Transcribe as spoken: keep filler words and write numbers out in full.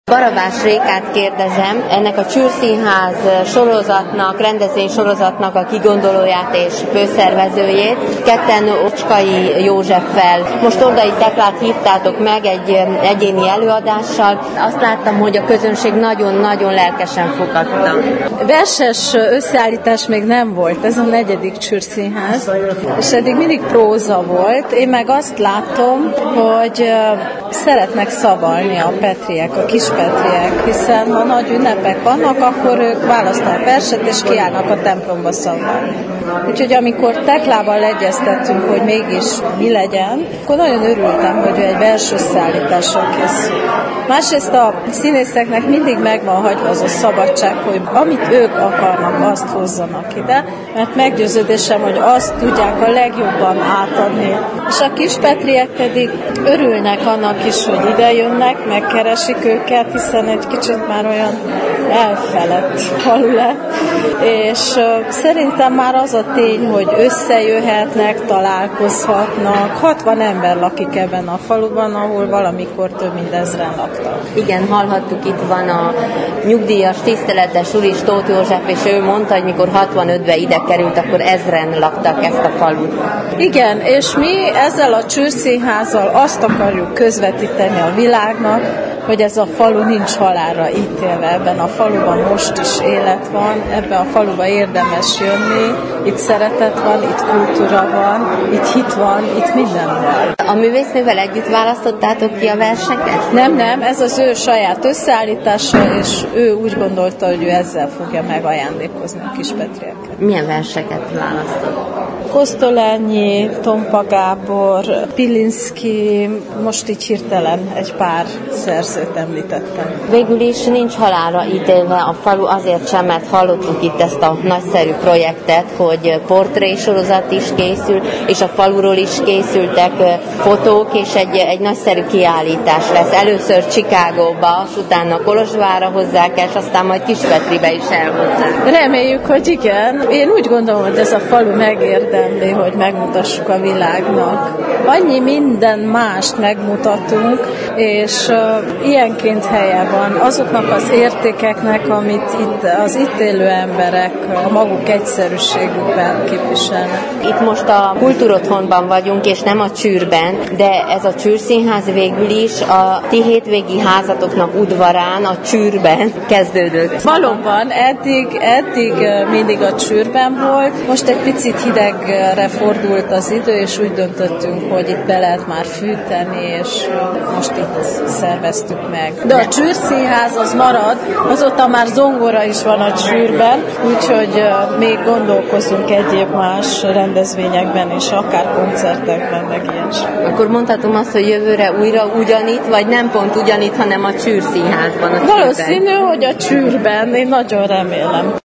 Barabás Rékát kérdezem, ennek a Csűrszínház sorozatnak, rendezvény sorozatnak a kigondolóját és főszervezőjét, ketten Ocskai Józseffel. Most Tordai Teklát hívtátok meg egy egyéni előadással. Azt láttam, hogy a közönség nagyon-nagyon lelkesen fogadta. Verses összeállítás még nem volt, ez a negyedik Csűrszínház, és eddig mindig próza volt. Én meg azt látom, hogy szeretnek szavalni a Petriek, a kis Petriek, hiszen ha nagy ünnepek vannak, akkor ők választanak verset, és kiállnak a templomba szavalni. Úgyhogy amikor Teklával egyeztettünk, hogy mégis mi legyen, akkor nagyon örültem, hogy ő egy vers összeállítással készül. Másrészt a színészeknek mindig megvan hagyva az a szabadság, hogy amit ők akarnak, azt hozzanak ide, mert meggyőződésem, hogy azt tudják a legjobban átadni. És a kis Petriek pedig örülnek annak is, hogy ide jönnek, megkeresik őket, hiszen egy kicsit már olyan elfelett falu lett. És uh, szerintem már az a tény, hogy összejöhetnek, találkozhatnak. hatvan ember lakik ebben a faluban, ahol valamikor több mint ezren laktak. Igen, hallhattuk, itt van a nyugdíjas, tiszteletes úr is, Tóth József, és ő mondta, hogy mikor hatvanötben ide került, akkor ezren laktak ezt a falut. Igen, és mi ezzel a Csűrszínházzal azt akarjuk közvetíteni a világnak, hogy ez a falu nincs halálra ítélve. Ebben a faluban most is élet van, ebben a faluban érdemes jönni, itt szeretet van, itt kultúra van, itt hit van, itt minden van. A művésznővel együtt választottátok ki a verseket? Nem, nem, ez az ő saját összeállítása, és ő úgy gondolta, hogy ő ezzel fogja megajándékozni a kis Petrieket. Milyen verseket választott? Kosztolányi, Tompa Gábor, Pilinszky, most így hirtelen egy pár szerzőt említettem. Végül is nincs halálra ítélve a falu, azért sem, mert hallottuk itt ezt a nagyszerű projektet, hogy portrésorozat is készül, és a faluról is készültek fotók, és egy, egy nagyszerű kiállítás lesz. Először Chicagóba, és utána Kolozsvárra hozzák el, és aztán majd Kispetribe is elhozzák. Reméljük, hogy igen. Én úgy gondolom, hogy ez a falu megérdemli, hogy megmutassuk a világnak. Annyi minden mást megmutatunk, és uh, ilyenként helye van azoknak az értékeknek, amit itt az itt élő emberek a maguk egyszerűségükben képviselnek. Itt most a Kultúrotthonban vagyunk, és nem a Csűrben, de ez a Csűrszínház végül is a ti hétvégi házatoknak udvarán, a Csűrben kezdődött. Valóban, eddig, eddig mindig a Csűrben volt, most egy picit hidegre fordult az idő, és úgy döntöttünk, hogy itt be lehet már fűteni, és most itt szerveztük meg. De a Csűrszínház az marad, azóta már zongora is van a Csűrben, úgyhogy még gondolkozunk egyéb más rendezvényekben, és akár koncertekben, meg ilyen. Akkor mondhatom azt, hogy jövőre újra ugyanitt, vagy nem pont ugyanitt, hanem a Csűrszínházban. A Valószínű, hogy a Csűrben, én nagyon remélem.